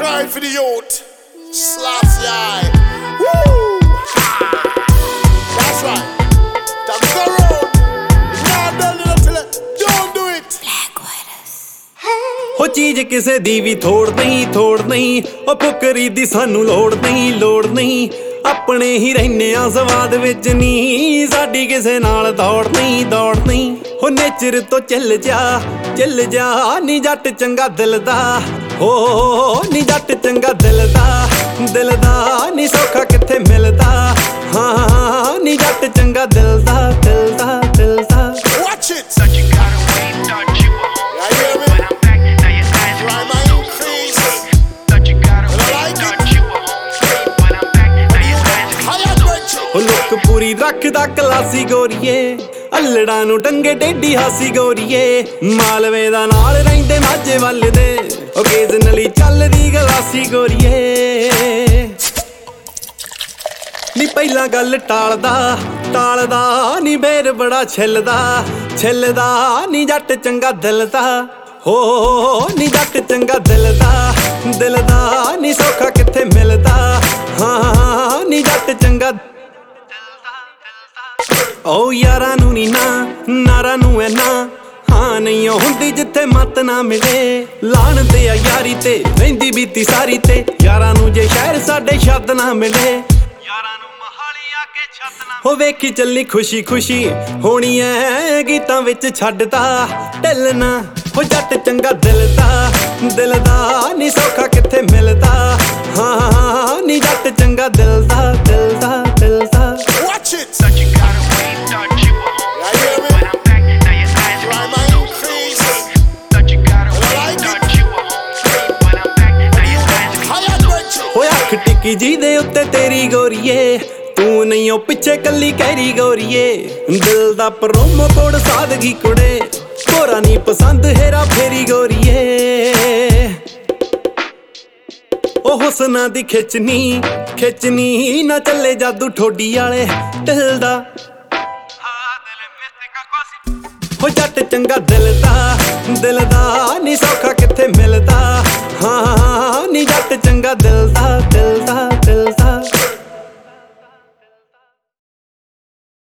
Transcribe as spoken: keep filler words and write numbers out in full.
cry for the youth. Slaps the eye. Woo! That's right. Time to go road. Now done it until it. Don't do it. ਹੋ ਚੀਜ਼ ਕਿਸੇ ਦੀ ਵੀ ਥੋੜ ਨਹੀਂ ਥੋੜ ਨਹੀਂ ਉਹ ਫੁਕਰੀ ਦੀ ਸਾਨੂੰ ਲੋੜ ਨਹੀਂ ਲੋੜ ਨਹੀਂ ਆਪਣੇ ਹੀ ਰਹਿੰਦੇ ਆ ਸਵਾਦ ਵਿੱਚ ਨਹੀਂ ਸਾਡੀ ਕਿਸੇ ਨਾਲ ਦੌੜ ਨਹੀਂ ਦੌੜ ਨਹੀਂ ਹੋ ਨੇਚਰ ਤੋਂ ਚੱਲ ਜਾ ਚੱਲ ਜਾ ਨੀ ਜੱਟ ਚੰਗਾ ਦਿਲ ਦਾ ਹੋ ਨੀ ਜੱਟ ਚੰਗਾ ਦਿਲ ਦਾ ਦਿਲ ਦਾ ਨੀ ਸੌਖਾ ਕਿੱਥੇ ਮਿਲਦਾ ਹਾਂ ਨੀ ਜੱਟ ਚੰਗਾ ਦਿਲ ਦਾ ਦਿਲ ਦਾ ਦਿਲ ਦਾ Watch it. Such a kind of way, thought you were home. Yeah, you hear me? When I'm back, now your eyes are my increase. Such a kind of way, thought you were home. When I'm back, now your eyes are my increase. ਹੋ look ਪੂਰੀ ਰੱਖਦਾ classy ਗੋਰੀਏ ਅਲੜਾਂ ਨੂੰ ਟੰਗੇ ਟੇਢੀ ਹਾਸੀ ਗੋਰੀਏ ਮਾਲਵੇ ਦਾ ਨਾਲ ਰਹਿੰਦੇ ਮਾਝੇ ਵੱਲ ਦੇ ਓਕੇਜ਼ਨਲੀ ਚੱਲਦੀ ਗਲਾਸੀ ਗੋਰੀਏ ਨੀ ਪਹਿਲਾਂ ਗੱਲ ਟਾਲਦਾ ਟਾਲਦਾ ਨੀ ਬੇਰ ਬੜਾ ਛਿੱਲਦਾ ਛਿੱਲਦਾ ਨੀ ਜੱਟ ਚੰਗਾ ਦਿਲ ਦਾ ਹੋ ਨੀ ਜੱਟ ਚੰਗਾ ਦਿਲ ਦਾ ਦਿਲ ਦਾ ਨੀ ਸੌਖਾ ਕਿੱਥੇ ਮਿਲਦਾ ਹਾਂ ਨੀ ਜੱਟ ਚੰਗਾ ਓ ਯਾਰਾਂ ਨੂੰ ਨੀ ਨਾ ਨਾਰਾਂ ਨੂੰ ਐ ਨਾ ਹਾਂ ਨਹੀਂ ਹੁੰਦੀ ਜਿੱਥੇ ਮੱਤ ਨਾ ਮਿਲੇ ਲਾਣ ਤੇ ਆ ਯਾਰੀ ਤੇ ਰਹਿੰਦੀ ਬੀਤੀ ਸਾਰੀ ਤੇ ਯਾਰਾਂ ਨੂੰ ਜੇ ਸ਼ਹਿਰ ਸਾਡੇ ਛੱਤ ਨਾ ਮਿਲੇ ਯਾਰਾਂ ਨੂੰ ਮਹਾਲੀ ਆ ਕੇ ਛੱਤ ਨਾ ਹੋ ਵੇਖੀ ਚੱਲੀ ਖੁਸ਼ੀ ਖੁਸ਼ੀ ਹੋਣੀ ਐ ਗੀਤਾਂ ਵਿੱਚ ਛੱਡਦਾ ਢਿੱਲ ਨਾ ਹੋ ਜੱਟ ਚੰਗਾ ਦਿਲ ਦਾ ਦਿਲ ਦਾ ਨੀ ਸੌਖਾ ਕਿੱਥੇ ਮਿਲਦਾ ਹਾਂ ਨੀ ਜੱਟ ਚੰਗਾ ਦਿਲ ਦਾ ਦਿਲ ਦਾ ਦਿਲ ਦਾ Watch it. Such a kind of way, thought you were home. Yeah, you hear me? When I'm back, now your eyes are my increase. Such a kind of way, thought you were home. When I'm back, now your eyes are my increase. ਹੋਏ ਅੱਖ ਟਿੱਕੀ ਜੀ ਦੇ ਉੱਤੇ ਤੇਰੀ ਗੋਰੀਏ ਤੂੰ ਨਹੀਂ ਉਹ ਪਿੱਛੇ ਕੱਲੀ ਕਹਿਰੀ ਗੋਰੀਏ ਦਿਲ ਦਾ ਪ੍ਰੋਮੋ ਕੋਡ ਸਾਦਗੀ ਕੁੜੇ ਕੋਰਾ ਨਹੀਂ ਪਸੰਦ ਹੇਰਾ ਫੇਰੀ ਗੋਰੀਏ ਉਹ ਹੁਸਨਾਂ ਦੀ ਖਿੱਚਣੀ ਖਿੱਚਣੀ ਨਾ ਚੱਲੇ ਜਾਦੂ ਠੋਡੀ ਵਾਲੇ ਦਿਲ ਦਾ ਹੋ ਜੱਟ ਚੰਗਾ ਦਿਲ ਦਾ ਦਿਲ ਦਾ ਨੀ ਸੌਖਾ ਕਿੱਥੇ ਮਿਲਦਾ ਹਾਂ ਨੀ ਜੱਟ ਚੰਗਾ ਦਿਲ ਦਾ